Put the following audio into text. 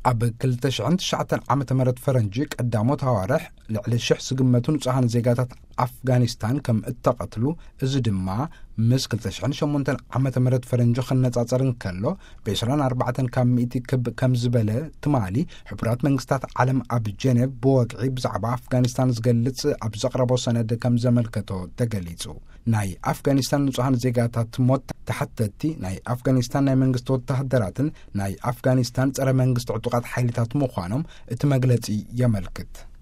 ኣብ 2009 ዓመተ ምህረት ፈረንጂ ቀዳሞት ሃዋርሕ ልዕሊ 1000 ዝግመቱ ንጹሃን ዜጋታት ኣፍጋኒስታን ከም እተቐትሉ እዚ ድማ ምስ 2008 ዓመተ ምህረት ፈረንጂ ክነጻጸር እንከሎ ብ24 ካብ 100 ክብ ከም ዝበለ ትማሊ ሕቡራት መንግስታት ዓለም ኣብ ጀኔቭ ብወግዒ ብዛዕባ ኣፍጋኒስታን ዝገልጽ ኣብ ዘቕረቦ ሰነድ ከም ዘመልከቶ ተገሊጹ። ናይ ኣፍጋኒስታን ንጹሃን ዜጋታት ሞት ተሓተቲ ናይ ኣፍጋኒስታን ናይ መንግስቲ ወተሃደራትን ናይ ኣፍጋኒስታን ጸረ መንግስቲ ዕጡቃት ሓይልታት ምዃኖም እቲ መግለጺ የመልክት።